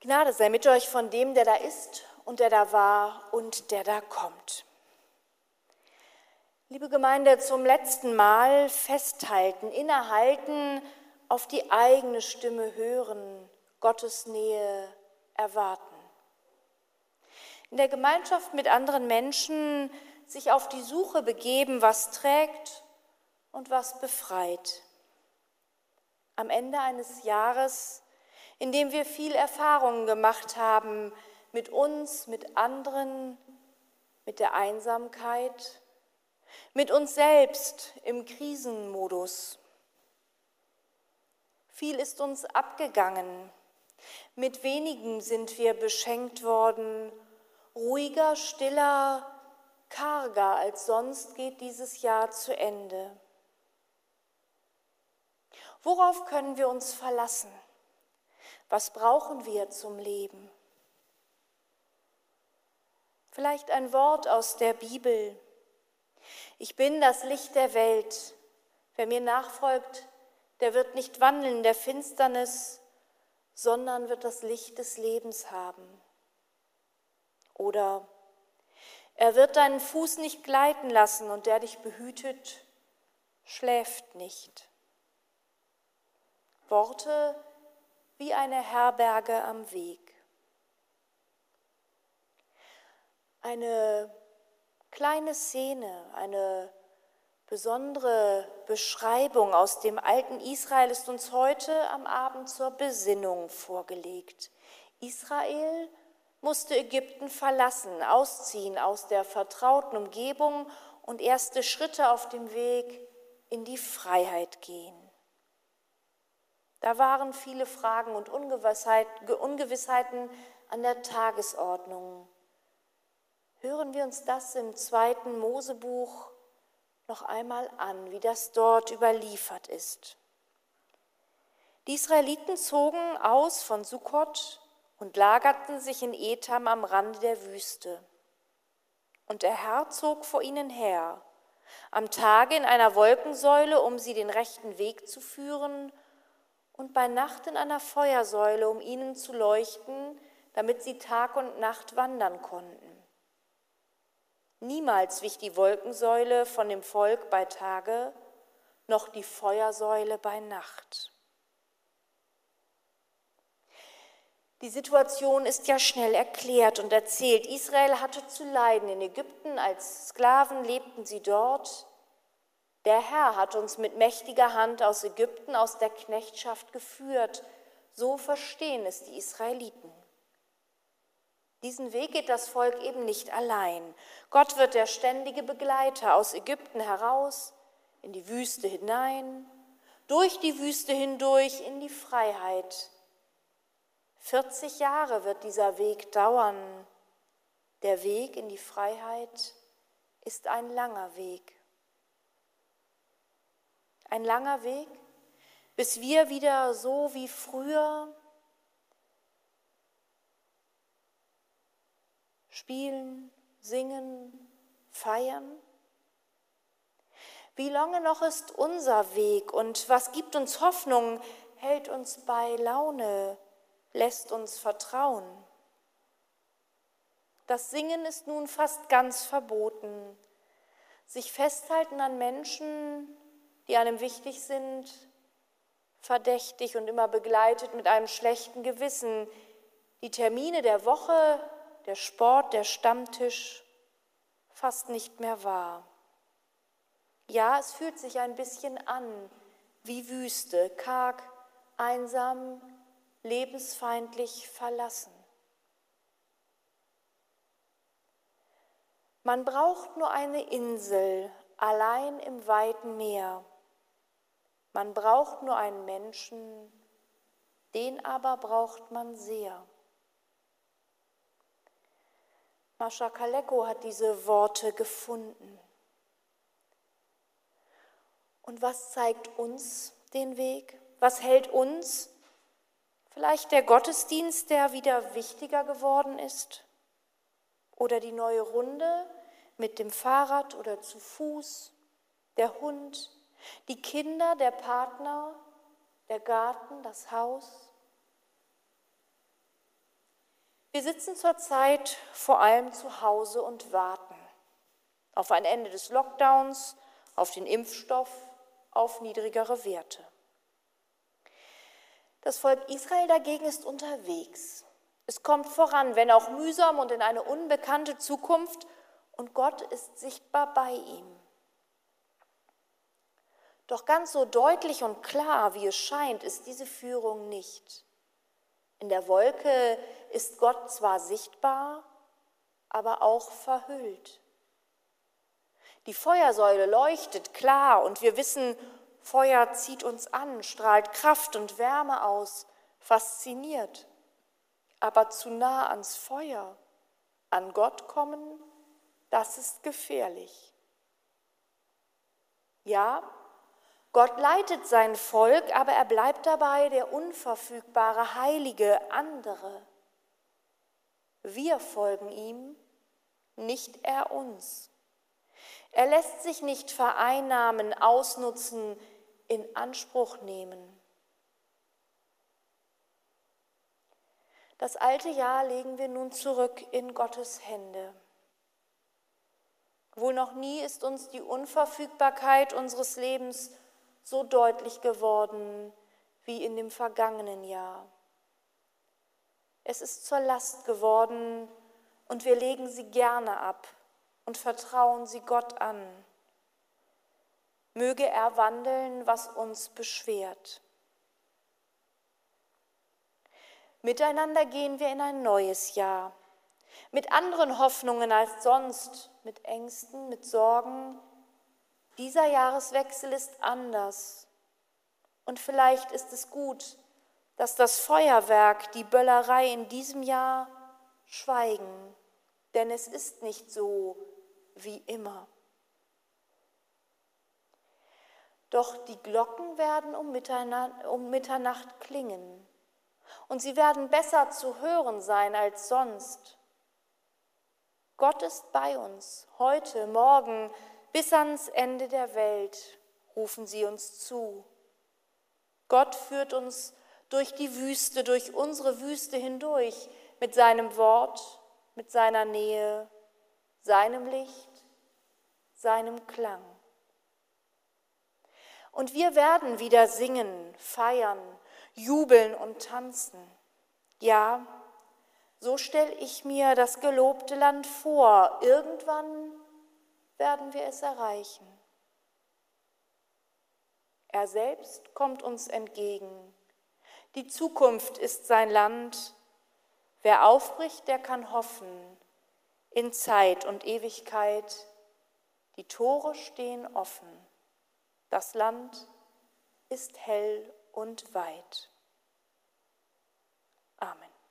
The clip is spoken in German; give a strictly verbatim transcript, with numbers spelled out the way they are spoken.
Gnade sei mit euch von dem, der da ist und der da war und der da kommt. Liebe Gemeinde, zum letzten Mal festhalten, innehalten, auf die eigene Stimme hören, Gottes Nähe erwarten. In der Gemeinschaft mit anderen Menschen sich auf die Suche begeben, was trägt und was befreit. Am Ende eines Jahres, in dem wir viel Erfahrungen gemacht haben mit uns, mit anderen, mit der Einsamkeit, mit uns selbst im Krisenmodus. Viel ist uns abgegangen, mit wenigen sind wir beschenkt worden, ruhiger, stiller, karger als sonst geht dieses Jahr zu Ende. Worauf können wir uns verlassen? Was brauchen wir zum Leben? Vielleicht ein Wort aus der Bibel. Ich bin das Licht der Welt. Wer mir nachfolgt, der wird nicht wandeln in der Finsternis, sondern wird das Licht des Lebens haben. Oder er wird deinen Fuß nicht gleiten lassen und der dich behütet, schläft nicht. Worte wie eine Herberge am Weg. Eine kleine Szene, eine besondere Beschreibung aus dem alten Israel ist uns heute am Abend zur Besinnung vorgelegt. Israel musste Ägypten verlassen, ausziehen aus der vertrauten Umgebung und erste Schritte auf dem Weg in die Freiheit gehen. Da waren viele Fragen und Ungewissheit, Ungewissheiten an der Tagesordnung. Hören wir uns das im zweiten Mosebuch noch einmal an, wie das dort überliefert ist. Die Israeliten zogen aus von Sukkot und lagerten sich in Etam am Rande der Wüste. Und der Herr zog vor ihnen her, am Tage in einer Wolkensäule, um sie den rechten Weg zu führen, und bei Nacht in einer Feuersäule, um ihnen zu leuchten, damit sie Tag und Nacht wandern konnten. Niemals wich die Wolkensäule von dem Volk bei Tage, noch die Feuersäule bei Nacht. Die Situation ist ja schnell erklärt und erzählt. Israel hatte zu leiden in Ägypten, als Sklaven lebten sie dort. Der Herr hat uns mit mächtiger Hand aus Ägypten, aus der Knechtschaft geführt. So verstehen es die Israeliten. Diesen Weg geht das Volk eben nicht allein. Gott wird der ständige Begleiter aus Ägypten heraus, in die Wüste hinein, durch die Wüste hindurch in die Freiheit. vierzig Jahre wird dieser Weg dauern. Der Weg in die Freiheit ist ein langer Weg. Ein langer Weg, bis wir wieder so wie früher spielen, singen, feiern. Wie lange noch ist unser Weg und was gibt uns Hoffnung, hält uns bei Laune, lässt uns vertrauen? Das Singen ist nun fast ganz verboten. Sich festhalten an Menschen, die einem wichtig sind, verdächtig und immer begleitet mit einem schlechten Gewissen. Die Termine der Woche, der Sport, der Stammtisch, fast nicht mehr wahr. Ja, es fühlt sich ein bisschen an wie Wüste, karg, einsam, lebensfeindlich verlassen. Man braucht nur eine Insel, allein im weiten Meer. Man braucht nur einen Menschen, den aber braucht man sehr. Mascha Kaleko hat diese Worte gefunden. Und was zeigt uns den Weg? Was hält uns? Vielleicht der Gottesdienst, der wieder wichtiger geworden ist? Oder die neue Runde mit dem Fahrrad oder zu Fuß? Der Hund, die Kinder, der Partner, der Garten, das Haus? Wir sitzen zurzeit vor allem zu Hause und warten auf ein Ende des Lockdowns, auf den Impfstoff, auf niedrigere Werte. Das Volk Israel dagegen ist unterwegs. Es kommt voran, wenn auch mühsam und in eine unbekannte Zukunft, und Gott ist sichtbar bei ihm. Doch ganz so deutlich und klar, wie es scheint, ist diese Führung nicht. In der Wolke ist Gott zwar sichtbar, aber auch verhüllt. Die Feuersäule leuchtet klar und wir wissen, Feuer zieht uns an, strahlt Kraft und Wärme aus, fasziniert. Aber zu nah ans Feuer, an Gott kommen, das ist gefährlich. Ja, Gott leitet sein Volk, aber er bleibt dabei der unverfügbare, heilige andere. Wir folgen ihm, nicht er uns. Er lässt sich nicht vereinnahmen, ausnutzen, in Anspruch nehmen. Das alte Jahr legen wir nun zurück in Gottes Hände. Wohl noch nie ist uns die Unverfügbarkeit unseres Lebens so deutlich geworden wie in dem vergangenen Jahr. Es ist zur Last geworden und wir legen sie gerne ab und vertrauen sie Gott an. Möge er wandeln, was uns beschwert. Miteinander gehen wir in ein neues Jahr, mit anderen Hoffnungen als sonst, mit Ängsten, mit Sorgen. Dieser Jahreswechsel ist anders. Und vielleicht ist es gut, dass das Feuerwerk, die Böllerei in diesem Jahr schweigen, denn es ist nicht so wie immer. Doch die Glocken werden um Mitternacht, um Mitternacht klingen und sie werden besser zu hören sein als sonst. Gott ist bei uns, heute, morgen, bis ans Ende der Welt, rufen sie uns zu. Gott führt uns durch die Wüste, durch unsere Wüste hindurch, mit seinem Wort, mit seiner Nähe, seinem Licht, seinem Klang. Und wir werden wieder singen, feiern, jubeln und tanzen. Ja, so stelle ich mir das gelobte Land vor. Irgendwann werden wir es erreichen. Er selbst kommt uns entgegen. Die Zukunft ist sein Land. Wer aufbricht, der kann hoffen. In Zeit und Ewigkeit, die Tore stehen offen. Das Land ist hell und weit. Amen.